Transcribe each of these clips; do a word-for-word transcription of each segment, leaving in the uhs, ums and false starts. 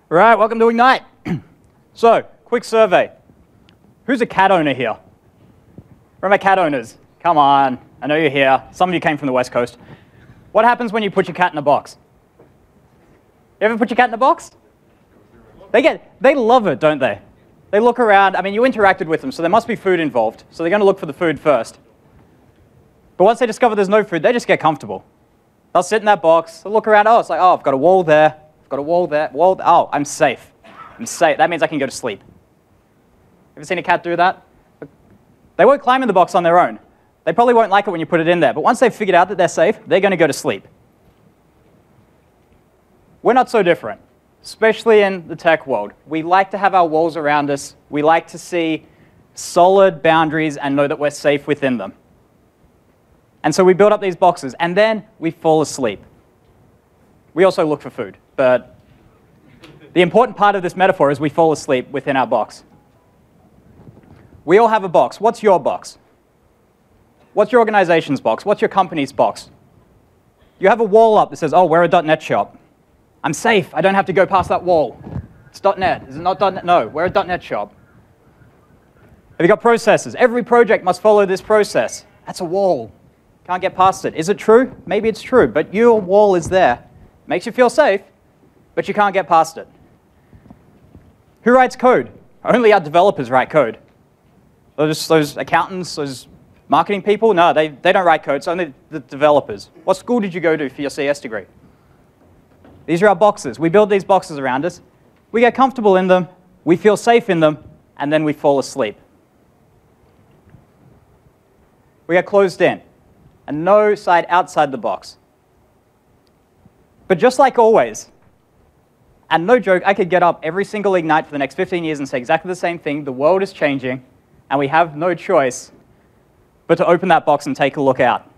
Right, welcome to Ignite. So, quick survey. Who's a cat owner here? Where are my cat owners? Come on, I know you're here. Some of you came from the West Coast. What happens when you put your cat in a box? You ever put your cat in a box? They get, they love it, don't they? They look around. I mean, you interacted with them, so there must be food involved. So they're going to look for the food first. But once they discover there's no food, they just get comfortable. They'll sit in that box, they'll look around. Oh, it's like, oh, I've got a wall there. I've got a wall there. Wall. Th oh, I'm safe. I'm safe. That means I can go to sleep. Ever seen a cat do that? They won't climb in the box on their own. They probably won't like it when you put it in there. But once they've figured out that they're safe, they're going to go to sleep. We're not so different, especially in the tech world. We like to have our walls around us. We like to see solid boundaries and know that we're safe within them. And so we build up these boxes, and then we fall asleep. We also look for food, but the important part of this metaphor is we fall asleep within our box. We all have a box. What's your box? What's your organization's box? What's your company's box? You have a wall up that says, oh, we're a .NET shop. I'm safe. I don't have to go past that wall. It's .NET. Is it not .NET? No, we're a .NET shop. Have you got processes? Every project must follow this process. That's a wall. Can't get past it. Is it true? Maybe it's true, but your wall is there. Makes you feel safe, but you can't get past it. Who writes code? Only our developers write code. Those, those accountants, those marketing people, no, they, they don't write code, it's only the developers. What school did you go to for your C S degree? These are our boxes. We build these boxes around us. We get comfortable in them, we feel safe in them, and then we fall asleep. We get closed in, and no side outside the box. But just like always, and no joke, I could get up every single Ignite for the next fifteen years and say exactly the same thing. The world is changing, and we have no choice but to open that box and take a look out.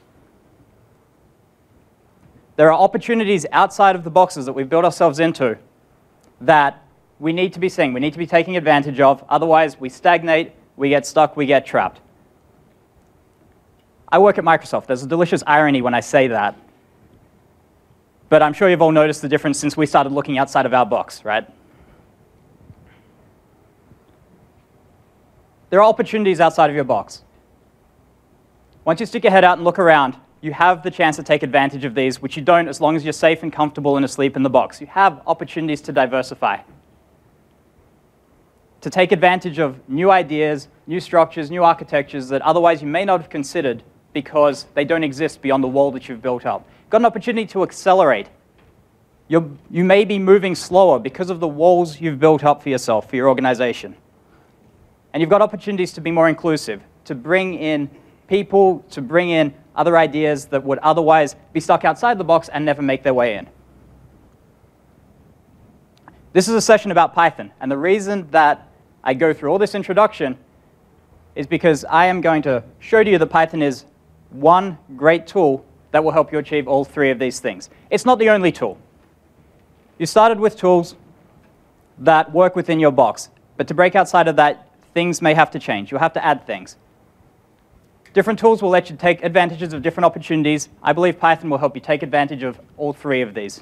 There are opportunities outside of the boxes that we've built ourselves into that we need to be seeing, we need to be taking advantage of. Otherwise, we stagnate, we get stuck, we get trapped. I work at Microsoft. There's a delicious irony when I say that. But I'm sure you've all noticed the difference since we started looking outside of our box, right? There are opportunities outside of your box. Once you stick your head out and look around, you have the chance to take advantage of these, which you don't as long as you're safe and comfortable and asleep in the box. You have opportunities to diversify, to take advantage of new ideas, new structures, new architectures that otherwise you may not have considered because they don't exist beyond the wall that you've built up. You've got an opportunity to accelerate. You're, you may be moving slower because of the walls you've built up for yourself, for your organization. And you've got opportunities to be more inclusive, to bring in people, to bring in other ideas that would otherwise be stuck outside the box and never make their way in. This is a session about Python, and the reason that I go through all this introduction is because I am going to show you that Python is one great tool that will help you achieve all three of these things. It's not the only tool. You started with tools that work within your box, but to break outside of that, things may have to change. You'll have to add things. Different tools will let you take advantages of different opportunities. I believe Python will help you take advantage of all three of these.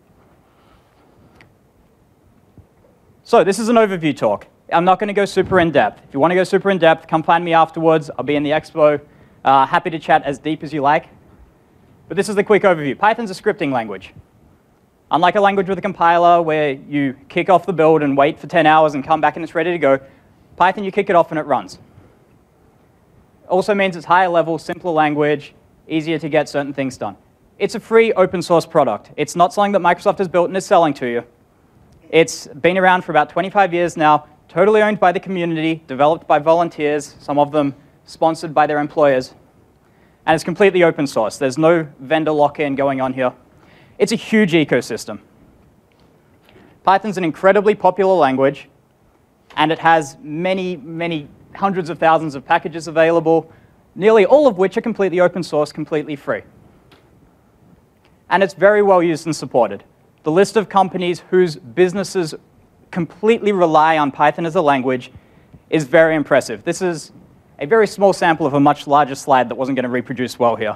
So this is an overview talk. I'm not going to go super in-depth. If you want to go super in-depth, come find me afterwards. I'll be in the expo. Uh, happy to chat as deep as you like. But this is the quick overview. Python's a scripting language. Unlike a language with a compiler where you kick off the build and wait for ten hours and come back and it's ready to go, Python, you kick it off and it runs. Also means it's higher level, simpler language, easier to get certain things done. It's a free open source product. It's not something that Microsoft has built and is selling to you. It's been around for about twenty-five years now, totally owned by the community, developed by volunteers, some of them sponsored by their employers. And it's completely open source. There's no vendor lock-in going on here. It's a huge ecosystem. Python's an incredibly popular language, and it has many, many hundreds of thousands of packages available, nearly all of which are completely open source, completely free. And it's very well used and supported. The list of companies whose businesses completely rely on Python as a language is very impressive. This is a very small sample of a much larger slide that wasn't going to reproduce well here.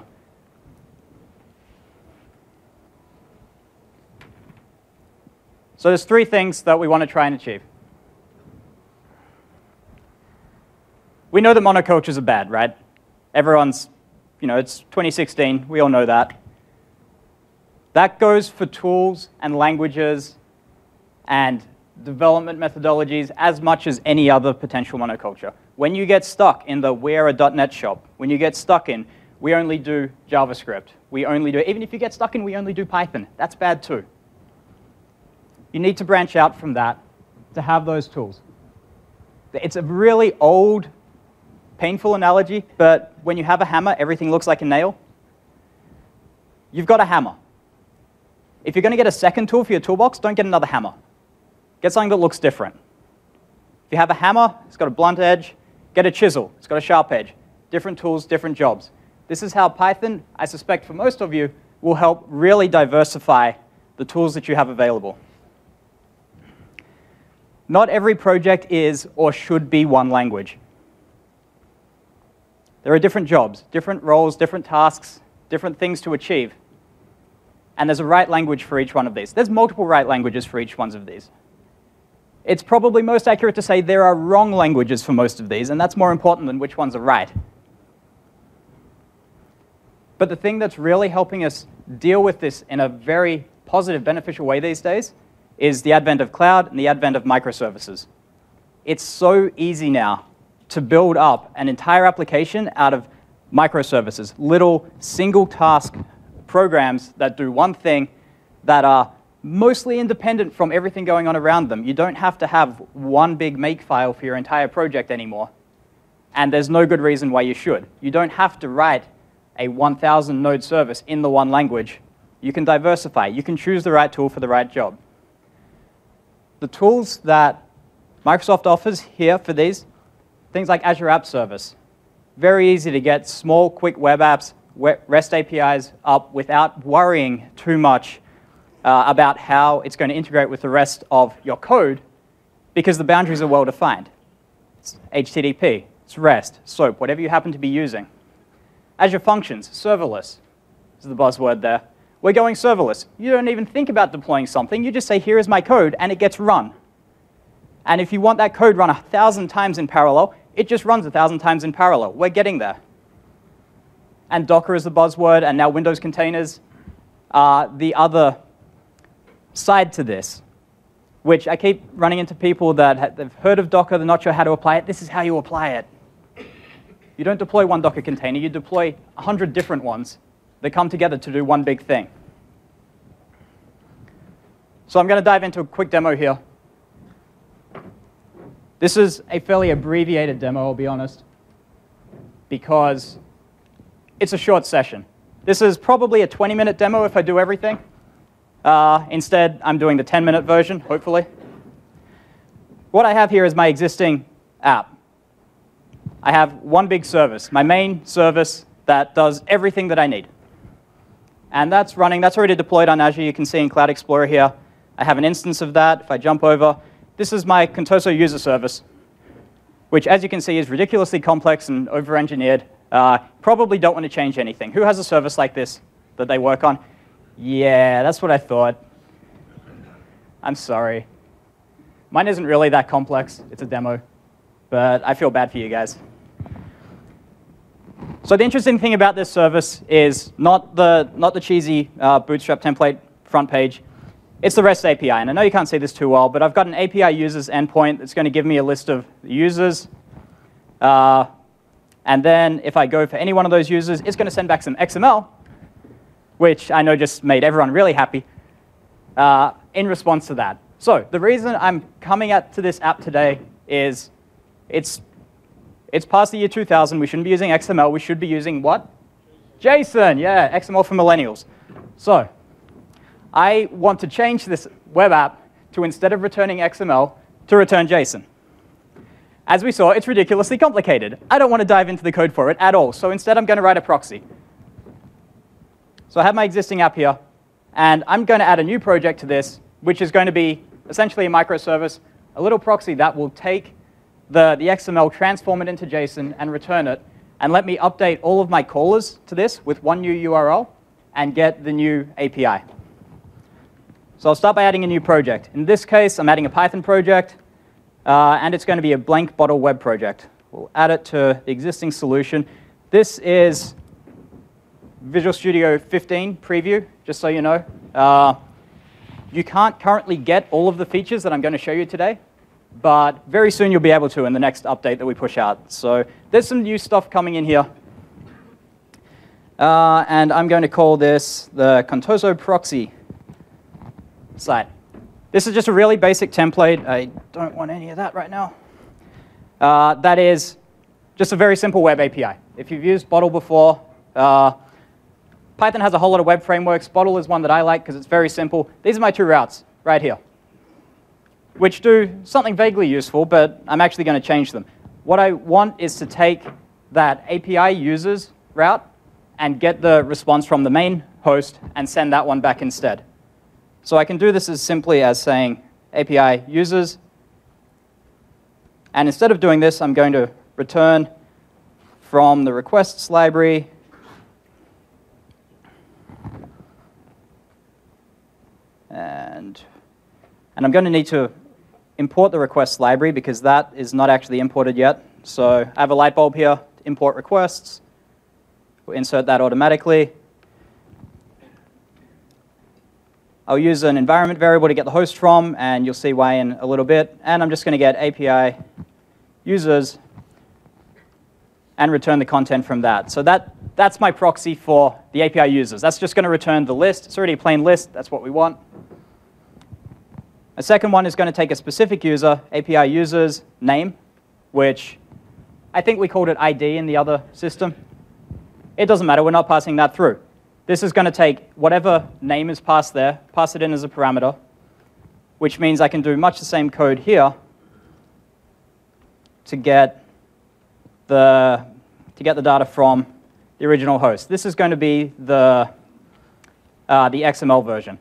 So there's three things that we want to try and achieve. We know that monocultures are bad, right? Everyone's, you know, it's twenty sixteen, we all know that. That goes for tools and languages and development methodologies as much as any other potential monoculture. When you get stuck in the we're a dot net shop, when you get stuck in we only do JavaScript, we only do, even if you get stuck in we only do Python, that's bad too. You need to branch out from that to have those tools. It's a really old, painful analogy, but when you have a hammer, everything looks like a nail. You've got a hammer. If you're going to get a second tool for your toolbox, don't get another hammer. Get something that looks different. If you have a hammer, it's got a blunt edge. Get a chisel. It's got a sharp edge. Different tools, different jobs. This is how Python, I suspect for most of you, will help really diversify the tools that you have available. Not every project is or should be one language. There are different jobs, different roles, different tasks, different things to achieve. And there's a right language for each one of these. There's multiple right languages for each one of these. It's probably most accurate to say there are wrong languages for most of these, and that's more important than which ones are right. But the thing that's really helping us deal with this in a very positive, beneficial way these days is the advent of cloud and the advent of microservices. It's so easy now to build up an entire application out of microservices, little single-task programs that do one thing that are mostly independent from everything going on around them. You don't have to have one big make file for your entire project anymore, and there's no good reason why you should. You don't have to write a one thousand node service in the one language. You can diversify. You can choose the right tool for the right job. The tools that Microsoft offers here for these, things like Azure App Service, very easy to get small, quick web apps, REST A P Is up without worrying too much uh, about how it's going to integrate with the rest of your code, because the boundaries are well defined. It's H T T P, it's REST, SOAP, whatever you happen to be using. Azure Functions, serverless, is the buzzword there. We're going serverless. You don't even think about deploying something. You just say, here is my code, and it gets run. And if you want that code run a thousand times in parallel, it just runs a thousand times in parallel. We're getting there. And Docker is the buzzword, and now Windows containers are the other side to this, which I keep running into people that have heard of Docker, they're not sure how to apply it. This is how you apply it. You don't deploy one Docker container, you deploy a hundred different ones that come together to do one big thing. So I'm going to dive into a quick demo here. This is a fairly abbreviated demo, I'll be honest, because it's a short session. This is probably a twenty minute demo if I do everything. Uh, instead, I'm doing the ten minute version, hopefully. What I have here is my existing app. I have one big service, my main service that does everything that I need. And that's running, that's already deployed on Azure. You can see in Cloud Explorer here. I have an instance of that. If I jump over, this is my Contoso user service, which, as you can see, is ridiculously complex and over-engineered. Uh, probably don't want to change anything. Who has a service like this that they work on? Yeah, that's what I thought. I'm sorry. Mine isn't really that complex. It's a demo. But I feel bad for you guys. So the interesting thing about this service is not the, not the cheesy uh, Bootstrap template front page. It's the REST A P I. And I know you can't see this too well, but I've got an A P I users endpoint that's going to give me a list of users. Uh, and then if I go for any one of those users, it's going to send back some X M L, which I know just made everyone really happy, uh, in response to that. So the reason I'm coming at to this app today is it's, it's past the year two thousand. We shouldn't be using X M L. We should be using what? JSON. Yeah, X M L for millennials. So I want to change this web app to, instead of returning X M L, to return JSON. As we saw, it's ridiculously complicated. I don't want to dive into the code for it at all. So instead, I'm going to write a proxy. So I have my existing app here. And I'm going to add a new project to this, which is going to be essentially a microservice, a little proxy that will take the, the X M L, transform it into JSON, and return it, and let me update all of my callers to this with one new U R L and get the new A P I. So I'll start by adding a new project. In this case, I'm adding a Python project, uh, and it's going to be a blank bottle web project. We'll add it to the existing solution. This is Visual Studio fifteen preview, just so you know. Uh, you can't currently get all of the features that I'm going to show you today, but very soon you'll be able to in the next update that we push out. So there's some new stuff coming in here. Uh, and I'm going to call this the Contoso Proxy site. This is just a really basic template. I don't want any of that right now. Uh, that is just a very simple web A P I. If you've used Bottle before, uh, Python has a whole lot of web frameworks. Bottle is one that I like because it's very simple. These are my two routes right here, which do something vaguely useful, but I'm actually going to change them. What I want is to take that A P I users route and get the response from the main host and send that one back instead. So I can do this as simply as saying A P I users. And instead of doing this, I'm going to return from the requests library and, and I'm going to need to import the requests library because that is not actually imported yet. So I have a light bulb here to import requests. We'll insert that automatically. I'll use an environment variable to get the host from, and you'll see why in a little bit. And I'm just going to get A P I users and return the content from that. So that, that's my proxy for the A P I users. That's just going to return the list. It's already a plain list. That's what we want. A second one is going to take a specific user, A P I users name, which I think we called it I D in the other system. It doesn't matter. We're not passing that through. This is going to take whatever name is passed there, pass it in as a parameter, which means I can do much the same code here to get the, to get the data from the original host. This is going to be the, uh, the X M L version.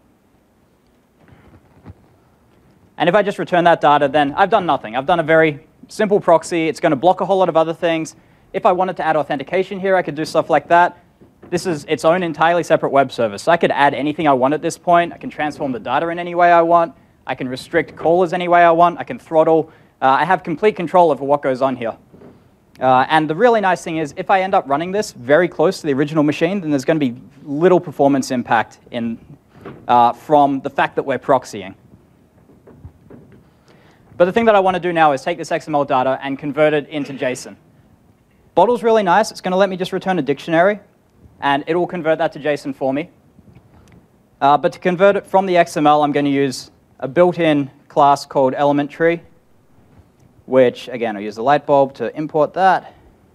And if I just return that data, then I've done nothing. I've done a very simple proxy. It's going to block a whole lot of other things. If I wanted to add authentication here, I could do stuff like that. This is its own entirely separate web service. So I could add anything I want at this point. I can transform the data in any way I want. I can restrict callers any way I want. I can throttle. Uh, I have complete control over what goes on here. Uh, and the really nice thing is, if I end up running this very close to the original machine, then there's going to be little performance impact in, uh, from the fact that we're proxying. But the thing that I want to do now is take this X M L data and convert it into JSON. Bottle's really nice. It's going to let me just return a dictionary, and it will convert that to JSON for me. Uh, but to convert it from the X M L, I'm going to use a built-in class called ElementTree, which, again, I'll use the light bulb to import that.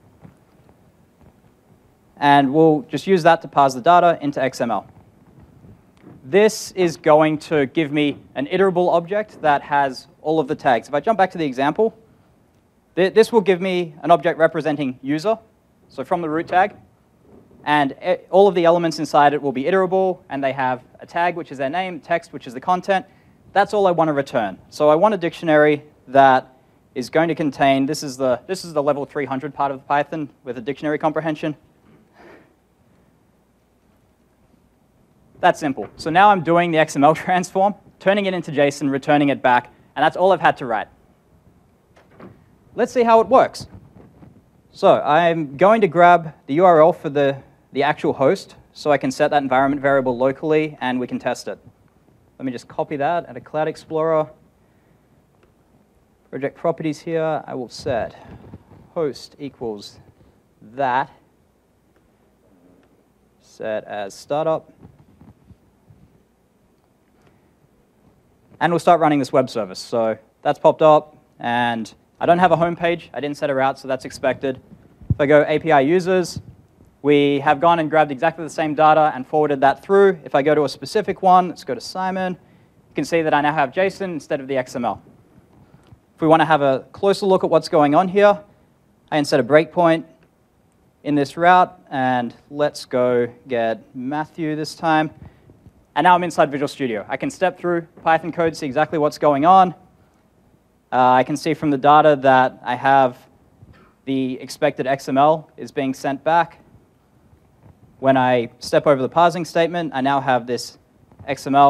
And we'll just use that to parse the data into X M L. This is going to give me an iterable object that has all of the tags. If I jump back to the example, th this will give me an object representing user, so from the root tag. And it, all of the elements inside it will be iterable, and they have a tag, which is their name, text, which is the content. That's all I want to return. So I want a dictionary that is going to contain, this is the, this is the level three hundred part of Python with a dictionary comprehension. That's simple. So now I'm doing the X M L transform, turning it into JSON, returning it back, and that's all I've had to write. Let's see how it works. So I'm going to grab the U R L for the, the actual host so I can set that environment variable locally and we can test it. Let me just copy that at a Cloud Explorer. Project properties here, I will set host equals that, set as startup. And we'll start running this web service. So that's popped up, and I don't have a home page. I didn't set a route, so that's expected. If I go A P I users, we have gone and grabbed exactly the same data and forwarded that through. If I go to a specific one, let's go to Simon, you can see that I now have JSON instead of the X M L. If we want to have a closer look at what's going on here, I can set a breakpoint in this route, and let's go get Matthew this time. And now I'm inside Visual Studio. I can step through Python code, see exactly what's going on. Uh, I can see from the data that I have the expected X M L is being sent back. When I step over the parsing statement, I now have this X M L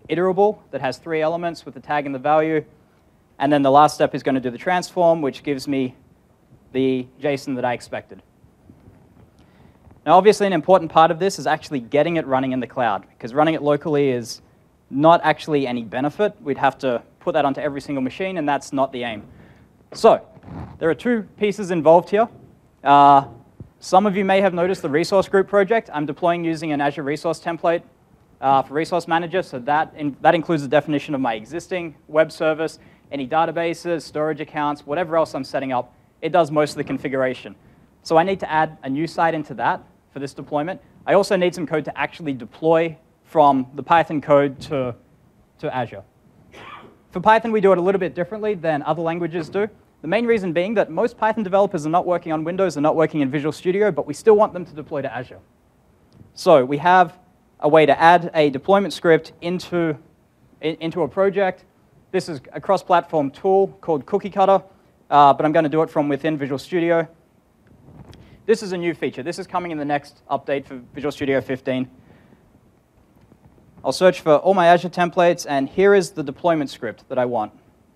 iterable that has three elements with the tag and the value. And then the last step is going to do the transform, which gives me the JSON that I expected. Now, obviously, an important part of this is actually getting it running in the cloud, because running it locally is not actually any benefit. We'd have to put that onto every single machine, and that's not the aim. So there are two pieces involved here. Uh, some of you may have noticed the resource group project. I'm deploying using an Azure resource template uh, for Resource Manager, so that, in, that includes the definition of my existing web service, any databases, storage accounts, whatever else I'm setting up. It does most of the configuration. So I need to add a new site into that for this deployment. I also need some code to actually deploy from the Python code to, to Azure. For Python, we do it a little bit differently than other languages do. The main reason being that most Python developers are not working on Windows, they're not working in Visual Studio, but we still want them to deploy to Azure. So we have a way to add a deployment script into, into a project. This is a cross-platform tool called Cookie Cutter, uh, but I'm going to do it from within Visual Studio. This is a new feature. This is coming in the next update for Visual Studio fifteen. I'll search for all my Azure templates, and here is the deployment script that I want.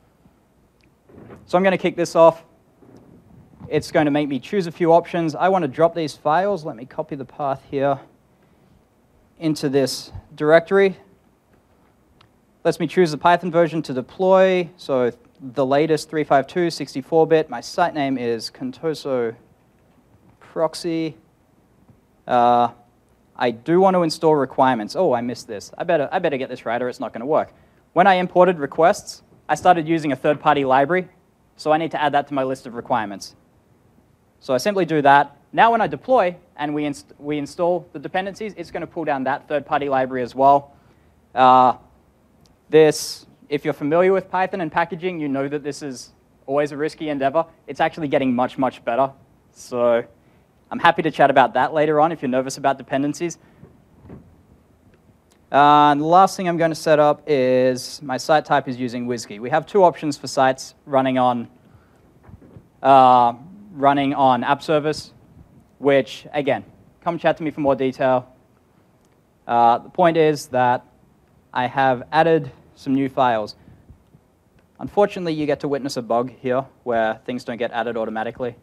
So I'm going to kick this off. It's going to make me choose a few options. I want to drop these files. Let me copy the path here into this directory. Lets me choose the Python version to deploy. So the latest three fifty-two, sixty-four bit. My site name is Contoso Proxy. Uh, I do want to install requirements. Oh, I missed this. I better, I better get this right or it's not going to work. When I imported requests, I started using a third-party library, so I need to add that to my list of requirements. So I simply do that. Now when I deploy and we, inst we install the dependencies, it's going to pull down that third-party library as well. Uh, this, if you're familiar with Python and packaging, you know that this is always a risky endeavor. It's actually getting much, much better. So I'm happy to chat about that later on if you're nervous about dependencies. Uh, and the last thing I'm going to set up is my site type is using WSGI. We have two options for sites running on, uh, running on app service, which, again, come chat to me for more detail. Uh, the point is that I have added some new files. Unfortunately, you get to witness a bug here where things don't get added automatically.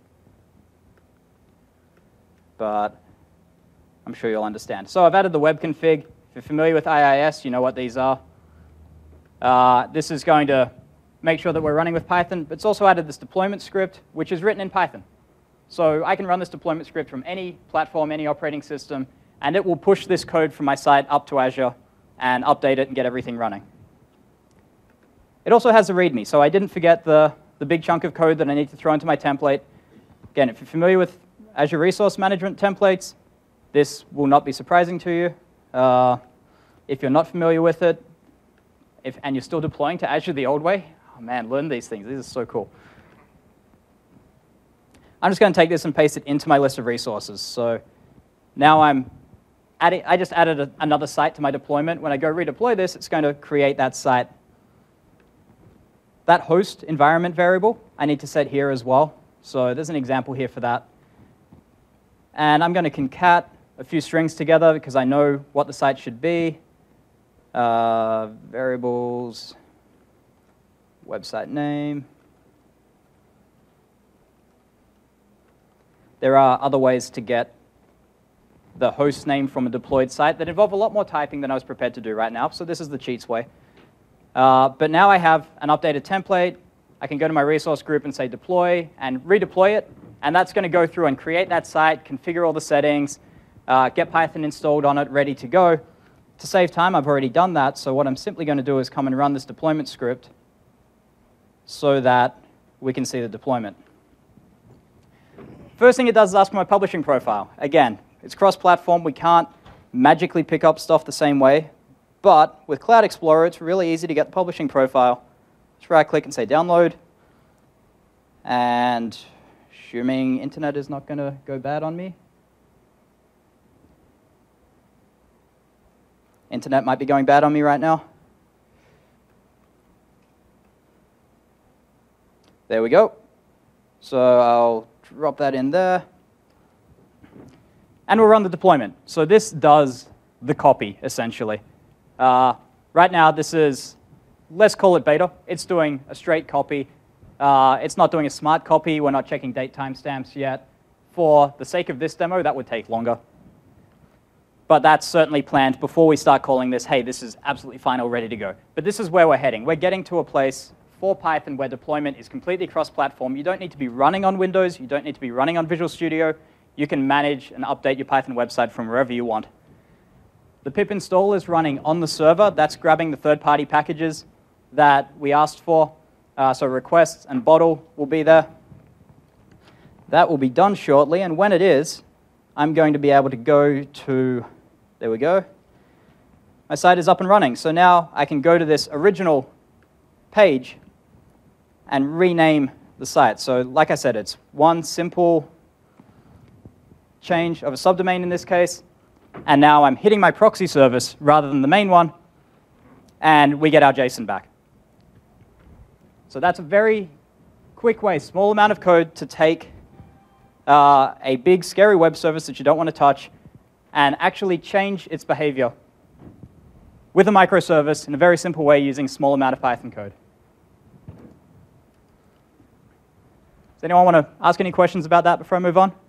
But I'm sure you'll understand. So I've added the web config. If you're familiar with I I S, you know what these are. Uh, this is going to make sure that we're running with Python, but it's also added this deployment script, which is written in Python. So I can run this deployment script from any platform, any operating system, and it will push this code from my site up to Azure and update it and get everything running. It also has a README, so I didn't forget the, the big chunk of code that I need to throw into my template. Again, if you're familiar with Azure Resource Management templates, this will not be surprising to you. Uh, if you're not familiar with it, if, and you're still deploying to Azure the old way, oh man, learn these things. These are so cool. I'm just going to take this and paste it into my list of resources. So now I'm adding, I just added a, another site to my deployment. When I go redeploy this, it's going to create that site. That host environment variable, I need to set here as well. So there's an example here for that. And I'm going to concat a few strings together because I know what the site should be. Uh, variables, website name. There are other ways to get the host name from a deployed site that involve a lot more typing than I was prepared to do right now. So this is the cheats way. Uh, but now I have an updated template. I can go to my resource group and say deploy and redeploy it. And that's going to go through and create that site, configure all the settings, uh, get Python installed on it, ready to go. To save time, I've already done that. So what I'm simply going to do is come and run this deployment script so that we can see the deployment. First thing it does is ask for my publishing profile. Again, it's cross-platform. We can't magically pick up stuff the same way. But with Cloud Explorer, it's really easy to get the publishing profile. Just right-click and say download. And assuming internet is not going to go bad on me. Internet might be going bad on me right now. There we go. So I'll drop that in there. And we'll run the deployment. So this does the copy, essentially. Uh, Right now, this is, let's call it beta. It's doing a straight copy. Uh, it's not doing a smart copy. We're not checking date timestamps yet. For the sake of this demo, that would take longer. But that's certainly planned before we start calling this, hey, this is absolutely fine or ready to go. But this is where we're heading. We're getting to a place for Python where deployment is completely cross-platform. You don't need to be running on Windows. You don't need to be running on Visual Studio. You can manage and update your Python website from wherever you want. The pip install is running on the server. That's grabbing the third-party packages that we asked for. Uh, so requests and bottle will be there. That will be done shortly. And when it is, I'm going to be able to go to, there we go. My site is up and running. So now I can go to this original page and rename the site. So like I said, it's one simple change of a subdomain in this case. And now I'm hitting my proxy service rather than the main one. And we get our JSON back. So that's a very quick way, small amount of code to take uh, a big, scary web service that you don't want to touch and actually change its behavior with a microservice in a very simple way using a small amount of Python code. Does anyone want to ask any questions about that before I move on?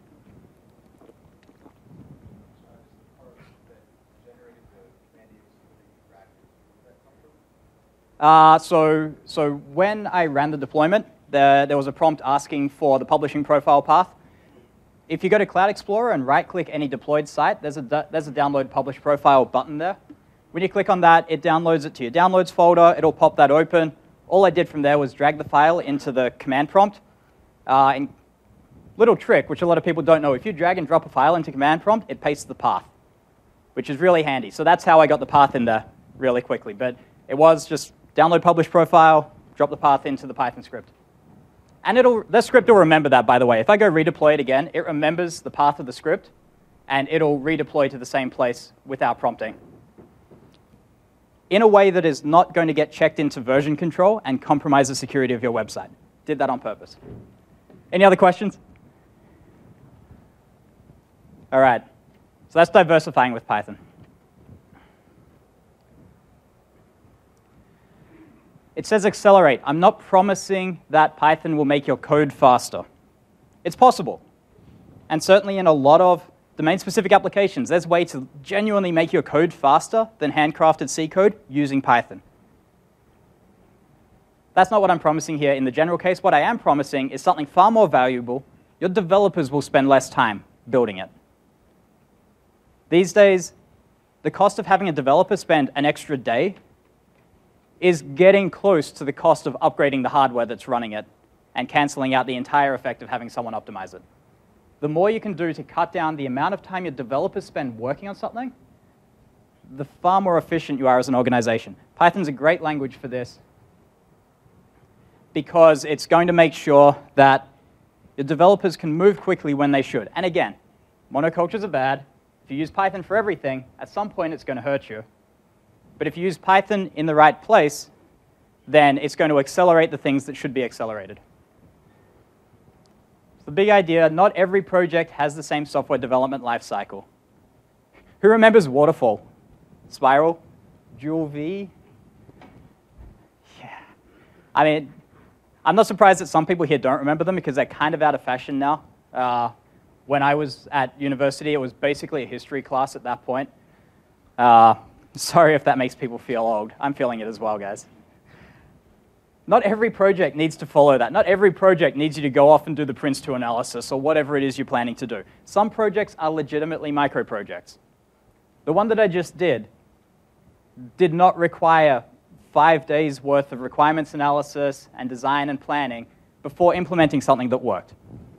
Uh, so, so when I ran the deployment, there, there was a prompt asking for the publishing profile path. If you go to Cloud Explorer and right-click any deployed site, there's a, there's a download publish profile button there. When you click on that, it downloads it to your downloads folder. It'll pop that open. All I did from there was drag the file into the command prompt. Uh, and little trick, which a lot of people don't know, if you drag and drop a file into command prompt, it pastes the path, which is really handy. So that's how I got the path in there really quickly. But it was just download publish profile, drop the path into the Python script. And it'll, the script will remember that, by the way. If I go redeploy it again, it remembers the path of the script, and it'll redeploy to the same place without prompting, in a way that is not going to get checked into version control and compromise the security of your website. Did that on purpose. Any other questions? All right. So that's diversifying with Python. It says accelerate. I'm not promising that Python will make your code faster. It's possible. And certainly in a lot of domain-specific applications, there's a way to genuinely make your code faster than handcrafted C code using Python. That's not what I'm promising here in the general case. What I am promising is something far more valuable. Your developers will spend less time building it. These days, the cost of having a developer spend an extra day is getting close to the cost of upgrading the hardware that's running it and canceling out the entire effect of having someone optimize it. The more you can do to cut down the amount of time your developers spend working on something, the far more efficient you are as an organization. Python's a great language for this because it's going to make sure that your developers can move quickly when they should. And again, monocultures are bad. If you use Python for everything, at some point it's going to hurt you. But if you use Python in the right place, then it's going to accelerate the things that should be accelerated. So the big idea, not every project has the same software development lifecycle. Who remembers Waterfall? Spiral? Dual V? Yeah. I mean, I'm not surprised that some people here don't remember them because they're kind of out of fashion now. Uh, when I was at university, it was basically a history class at that point. Uh, Sorry if that makes people feel old. I'm feeling it as well, guys. Not every project needs to follow that. Not every project needs you to go off and do the Prince two analysis or whatever it is you're planning to do. Some projects are legitimately micro projects. The one that I just did did not require five days worth of requirements analysis and design and planning before implementing something that worked.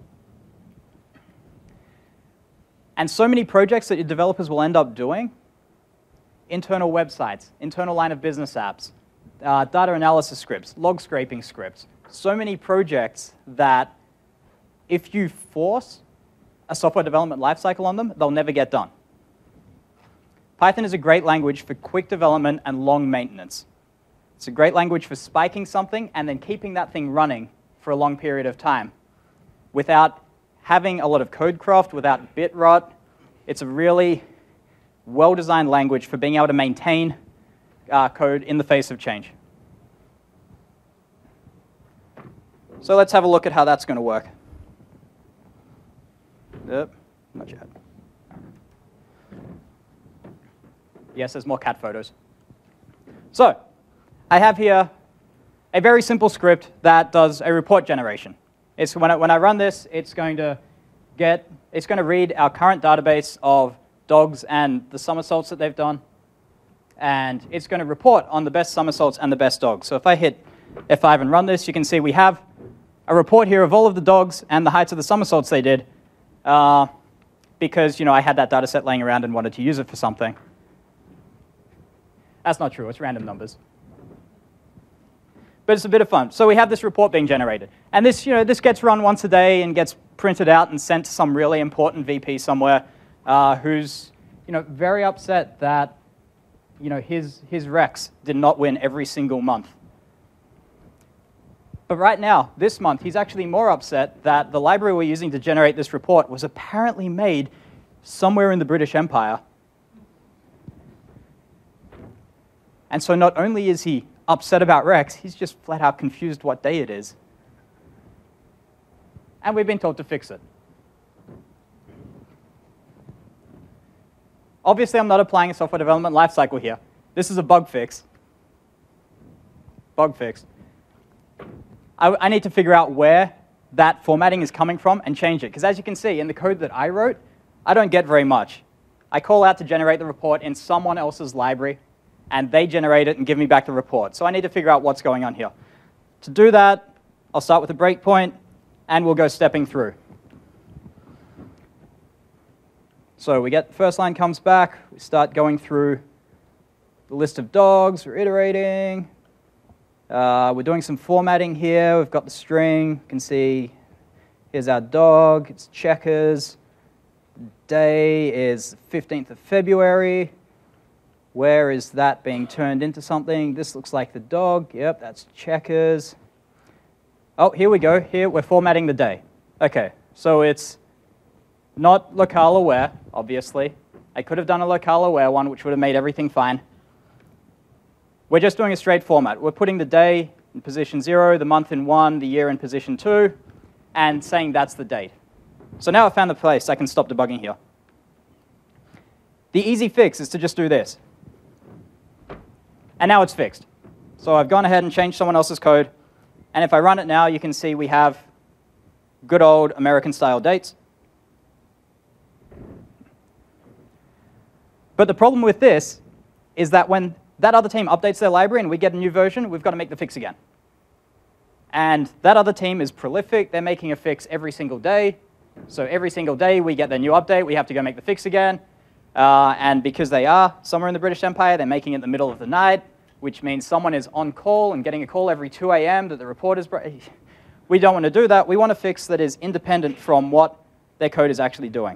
And so many projects that your developers will end up doing, internal websites, internal line of business apps, uh, data analysis scripts, log scraping scripts. So many projects that if you force a software development lifecycle on them, they'll never get done. Python is a great language for quick development and long maintenance. It's a great language for spiking something and then keeping that thing running for a long period of time without having a lot of code craft, without bit rot. It's a really well-designed language for being able to maintain uh, code in the face of change. So let's have a look at how that's going to work. Yep, not yet. Yes, there's more cat photos. So I have here a very simple script that does a report generation. It's when I, when I run this, it's going to get, it's going to read our current database of dogs and the somersaults that they've done, and it's going to report on the best somersaults and the best dogs. So if I hit F five and run this, you can see we have a report here of all of the dogs and the heights of the somersaults they did, uh, because you know I had that data set laying around and wanted to use it for something. That's not true, it's random numbers. But it's a bit of fun. So we have this report being generated. And this, you know, this gets run once a day and gets printed out and sent to some really important V P somewhere uh, who's you know, very upset that you know, his, his Rex did not win every single month. But right now, this month, he's actually more upset that the library we're using to generate this report was apparently made somewhere in the British Empire. And so not only is he upset about Rex, he's just flat out confused what day it is. And we've been told to fix it. Obviously, I'm not applying a software development lifecycle here. This is a bug fix. Bug fix. I, I need to figure out where that formatting is coming from and change it. Because as you can see, in the code that I wrote, I don't get very much. I call out to generate the report in someone else's library, and they generate it and give me back the report. So I need to figure out what's going on here. To do that, I'll start with a breakpoint, and we'll go stepping through. So we get the first line comes back. We start going through the list of dogs. We're iterating. Uh, we're doing some formatting here. We've got the string. You can see here's our dog. It's checkers. The day is fifteenth of February. Where is that being turned into something? This looks like the dog. Yep, that's checkers. Oh, here we go. Here we're formatting the day. OK, so it's not locale aware, obviously. I could have done a locale aware one, which would have made everything fine. We're just doing a straight format. We're putting the day in position zero, the month in one, the year in position two, and saying that's the date. So now I've found the place I can stop debugging here. The easy fix is to just do this. And now it's fixed. So I've gone ahead and changed someone else's code. And if I run it now, you can see we have good old American-style dates. But the problem with this is that when that other team updates their library and we get a new version, we've got to make the fix again. And that other team is prolific. They're making a fix every single day. So every single day we get their new update. We have to go make the fix again. Uh, and because they are somewhere in the British Empire, they're making it in the middle of the night, which means someone is on call and getting a call every two A M that the report is... We don't want to do that. We want a fix that is independent from what their code is actually doing.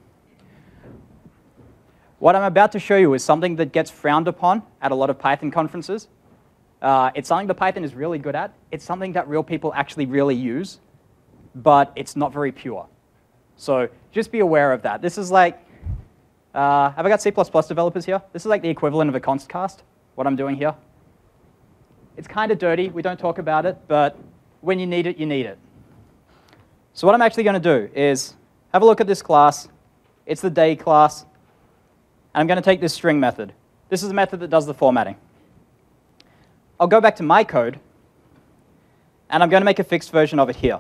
What I'm about to show you is something that gets frowned upon at a lot of Python conferences. Uh, it's something that Python is really good at. It's something that real people actually really use, but it's not very pure. So just be aware of that. This is like, uh, have I got C plus plus developers here? This is like the equivalent of a const cast, what I'm doing here. It's kind of dirty. We don't talk about it, but when you need it, you need it. So what I'm actually going to do is have a look at this class. It's the day class. And I'm going to take this string method. This is the method that does the formatting. I'll go back to my code, and I'm going to make a fixed version of it here.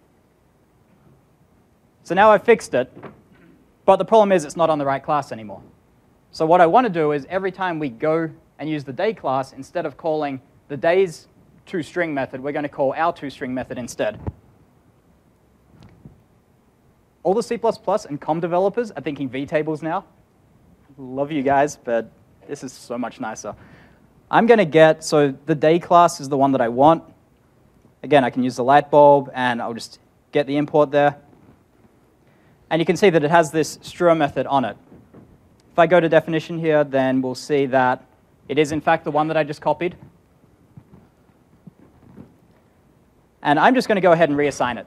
So now I've fixed it, but the problem is it's not on the right class anymore. So what I want to do is every time we go and use the day class, instead of calling the day's toString method, we're going to call our toString method instead. All the C plus plus and com developers are thinking vtables now. Love you guys, but this is so much nicer. I'm going to get, so the day class is the one that I want. Again, I can use the light bulb, and I'll just get the import there. And you can see that it has this str method on it. If I go to definition here, then we'll see that it is, in fact, the one that I just copied. And I'm just going to go ahead and reassign it.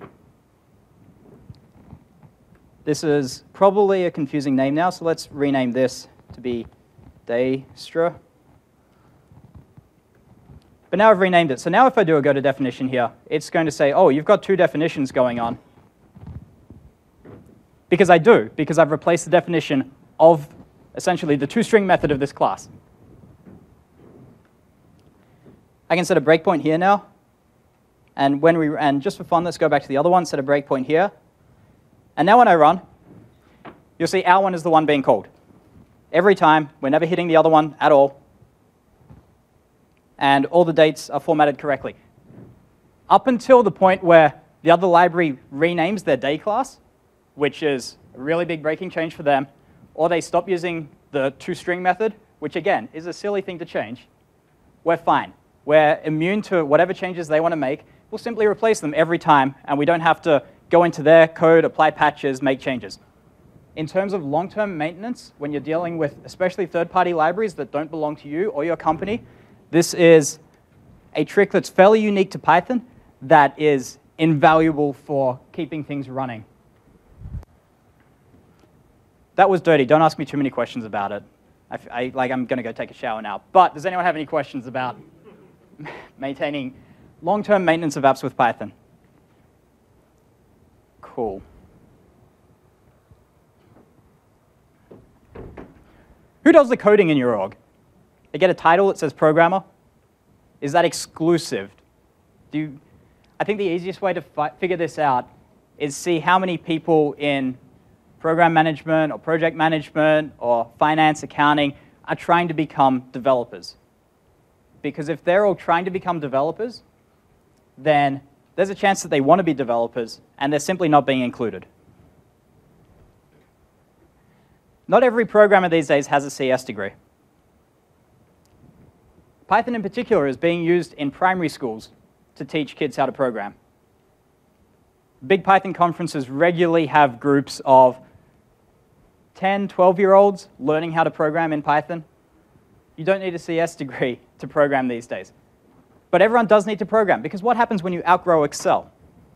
This is probably a confusing name now, so let's rename this to be daystr. But now I've renamed it. So now if I do a go to definition here, it's going to say, oh, you've got two definitions going on. Because I do, because I've replaced the definition of essentially the toString method of this class. I can set a breakpoint here now. And when we and just for fun, let's go back to the other one, set a breakpoint here. And now when I run, you'll see our one is the one being called. Every time, we're never hitting the other one at all. And all the dates are formatted correctly. Up until the point where the other library renames their day class, which is a really big breaking change for them, or they stop using the toString method, which again is a silly thing to change, we're fine. We're immune to whatever changes they want to make. We'll simply replace them every time, and we don't have to go into their code, apply patches, make changes. In terms of long-term maintenance, when you're dealing with especially third-party libraries that don't belong to you or your company, this is a trick that's fairly unique to Python that is invaluable for keeping things running. That was dirty. Don't ask me too many questions about it. I, I, like, I'm going to go take a shower now. But does anyone have any questions about maintaining long-term maintenance of apps with Python? Cool. Who does the coding in your org? They get a title that says programmer. Is that exclusive? Do you, I think the easiest way to fi figure this out is see how many people in program management or project management or finance, accounting are trying to become developers. Because if they're all trying to become developers, then there's a chance that they want to be developers and they're simply not being included. Not every programmer these days has a C S degree. Python in particular is being used in primary schools to teach kids how to program. Big Python conferences regularly have groups of ten, twelve-year-olds learning how to program in Python. You don't need a C S degree to program these days. But everyone does need to program, because what happens when you outgrow Excel?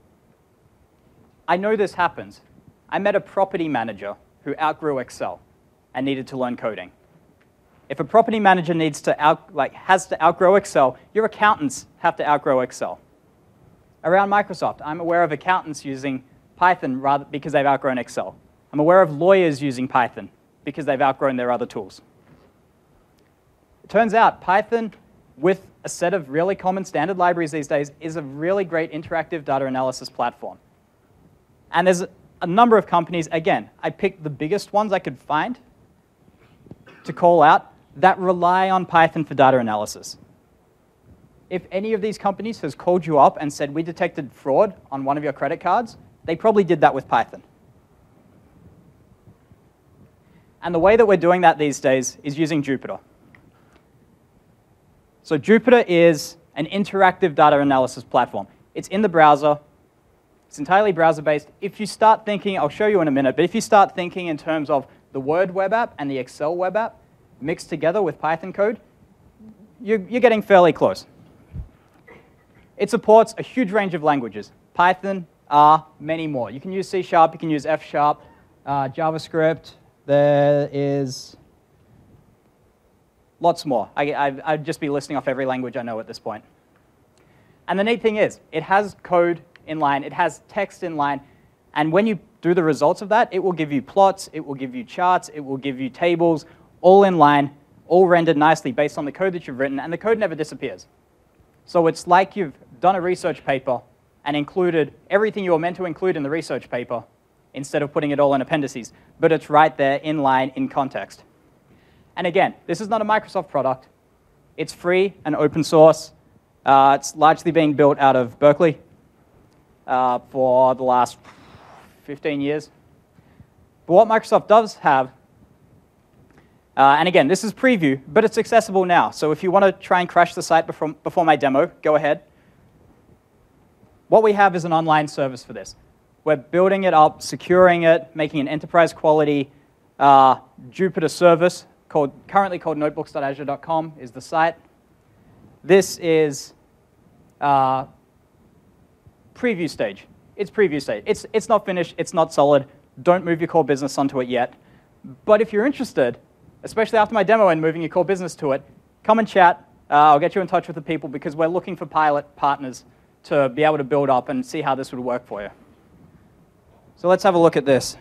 I know this happens. I met a property manager who outgrew Excel and needed to learn coding. If a property manager needs to out, like, has to outgrow Excel, your accountants have to outgrow Excel. Around Microsoft, I'm aware of accountants using Python rather because they've outgrown Excel. I'm aware of lawyers using Python because they've outgrown their other tools. It turns out Python, with a set of really common standard libraries these days, is a really great interactive data analysis platform. And there's a number of companies, again, I picked the biggest ones I could find to call out, that rely on Python for data analysis. If any of these companies has called you up and said, we detected fraud on one of your credit cards, they probably did that with Python. And the way that we're doing that these days is using Jupyter. So Jupyter is an interactive data analysis platform. It's in the browser. It's entirely browser-based. If you start thinking, I'll show you in a minute, but if you start thinking in terms of the Word web app and the Excel web app mixed together with Python code, you're, you're getting fairly close. It supports a huge range of languages. Python, R, many more. You can use C sharp, you can use F sharp, uh, JavaScript. There is lots more. I, I, I'd just be listing off every language I know at this point. And the neat thing is, it has code inline, it has text inline, and when you do the results of that, it will give you plots, it will give you charts, it will give you tables, all inline, all rendered nicely based on the code that you've written, and the code never disappears. So it's like you've done a research paper and included everything you were meant to include in the research paper instead of putting it all in appendices, but it's right there inline in context. And again, this is not a Microsoft product. It's free and open source. Uh, it's largely being built out of Berkeley uh, for the last fifteen years. But what Microsoft does have, uh, and again, this is preview, but it's accessible now. So if you want to try and crash the site before, before my demo, go ahead. What we have is an online service for this. We're building it up, securing it, making an enterprise quality uh, Jupyter service, called, currently called notebooks dot azure dot com is the site. This is uh, preview stage. It's preview stage. It's, it's not finished. It's not solid. Don't move your core business onto it yet. But if you're interested, especially after my demo and moving your core business to it, come and chat. Uh, I'll get you in touch with the people because we're looking for pilot partners to be able to build up and see how this would work for you. So let's have a look at this.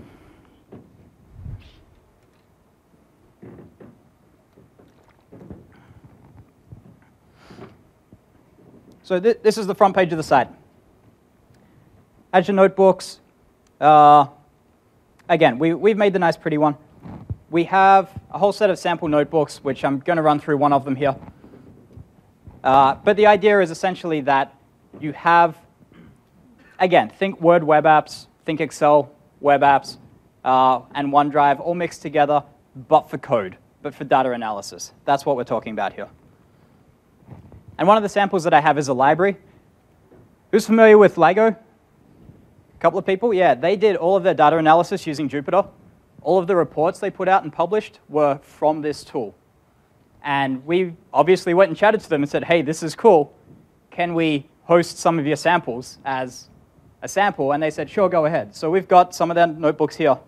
So th this is the front page of the site. Azure Notebooks. Uh, again, we, we've made the nice pretty one. We have a whole set of sample notebooks, which I'm going to run through one of them here. Uh, but the idea is essentially that you have, again, think Word web apps, think Excel web apps, uh, and OneDrive all mixed together, but for code, but for data analysis. That's what we're talking about here. And one of the samples that I have is a library. Who's familiar with Lego? A couple of people? Yeah, they did all of their data analysis using Jupyter. All of the reports they put out and published were from this tool. And we obviously went and chatted to them and said, hey, this is cool. Can we host some of your samples as a sample? And they said, sure, go ahead. So we've got some of their notebooks here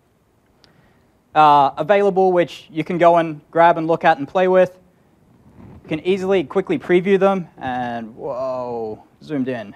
uh, available, which you can go and grab and look at and play with. You can easily, quickly preview them. And whoa, zoomed in.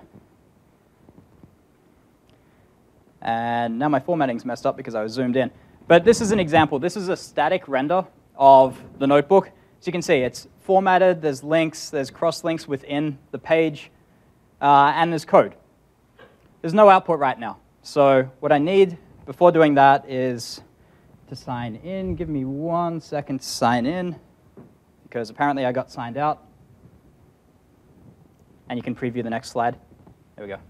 And now my formatting's messed up because I was zoomed in. But this is an example. This is a static render of the notebook. So you can see it's formatted, there's links, there's cross-links within the page, uh, and there's code. There's no output right now. So what I need before doing that is to sign in. Give me one second to sign in, because apparently I got signed out. And you can preview the next slide. There we go.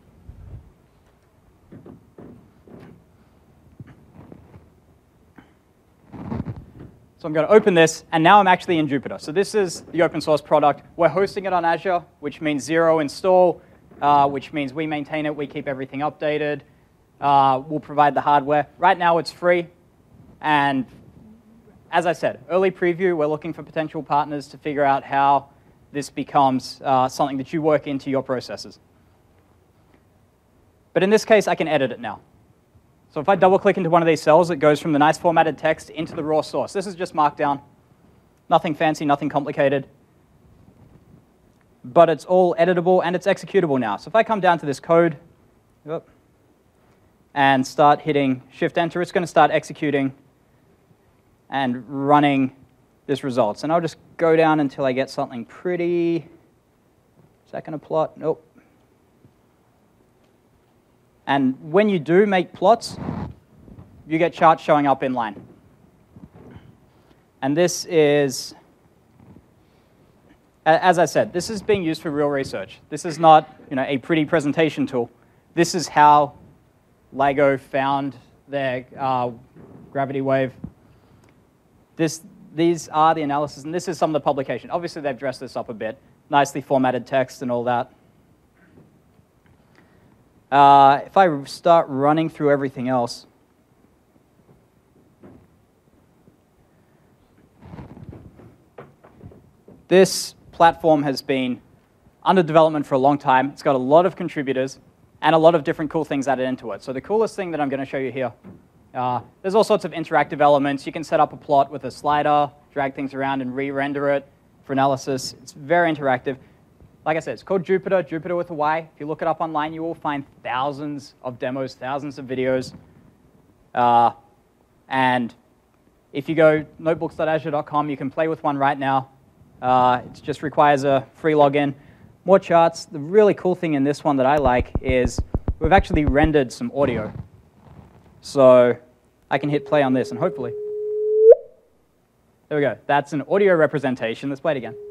So I'm going to open this, and now I'm actually in Jupyter. So this is the open source product. We're hosting it on Azure, which means zero install, uh, which means we maintain it, we keep everything updated. Uh, we'll provide the hardware. Right now it's free, and as I said, early preview, we're looking for potential partners to figure out how this becomes uh, something that you work into your processes. But in this case, I can edit it now. So if I double-click into one of these cells, it goes from the nice formatted text into the raw source. This is just Markdown. Nothing fancy, nothing complicated. But it's all editable, and it's executable now. So if I come down to this code and start hitting Shift-Enter, it's going to start executing and running this results. And I'll just go down until I get something pretty. Second a plot. Nope. And when you do make plots, you get charts showing up in line. And this is, as I said, this is being used for real research. This is not, you know, a pretty presentation tool. This is how LIGO found their uh, gravity wave. This, these are the analysis, and this is some of the publication. Obviously, they've dressed this up a bit. Nicely formatted text and all that. Uh, if I start running through everything else, this platform has been under development for a long time. It's got a lot of contributors and a lot of different cool things added into it. So the coolest thing that I'm going to show you here, uh, there's all sorts of interactive elements. You can set up a plot with a slider, drag things around, and re-render it for analysis. It's very interactive. Like I said, it's called Jupyter, Jupyter with a Y. If you look it up online, you will find thousands of demos, thousands of videos. Uh, and if you go notebooks dot azure dot com, you can play with one right now. Uh, it just requires a free login. More charts. The really cool thing in this one that I like is we've actually rendered some audio. So I can hit play on this, and hopefully, there we go. That's an audio representation. Let's play it again.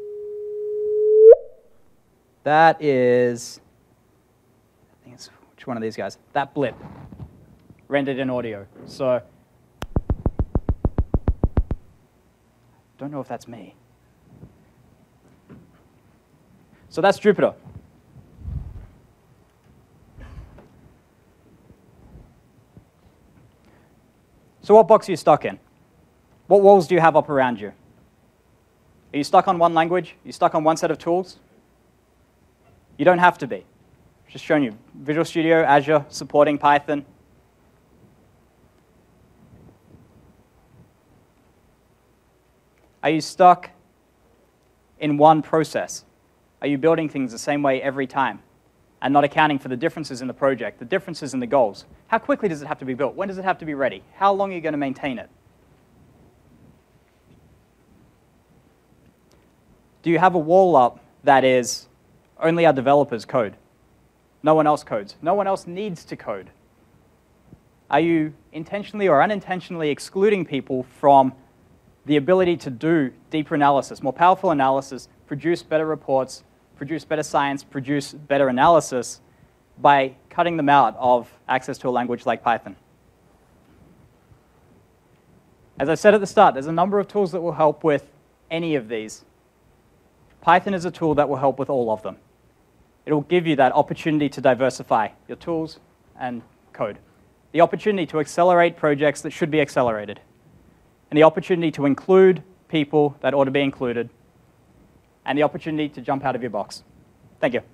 That is, I think it's, which one of these guys? That blip, rendered in audio. So, don't know if that's me. So that's Jupyter. So what box are you stuck in? What walls do you have up around you? Are you stuck on one language? Are you stuck on one set of tools? You don't have to be. Just showing you Visual Studio, Azure, supporting Python. Are you stuck in one process? Are you building things the same way every time and not accounting for the differences in the project, the differences in the goals? How quickly does it have to be built? When does it have to be ready? How long are you going to maintain it? Do you have a wall up that is only our developers code? No one else codes. No one else needs to code. Are you intentionally or unintentionally excluding people from the ability to do deeper analysis, more powerful analysis, produce better reports, produce better science, produce better analysis by cutting them out of access to a language like Python? As I said at the start, there's a number of tools that will help with any of these. Python is a tool that will help with all of them. It will give you that opportunity to diversify your tools and code, the opportunity to accelerate projects that should be accelerated, and the opportunity to include people that ought to be included, and the opportunity to jump out of your box. Thank you.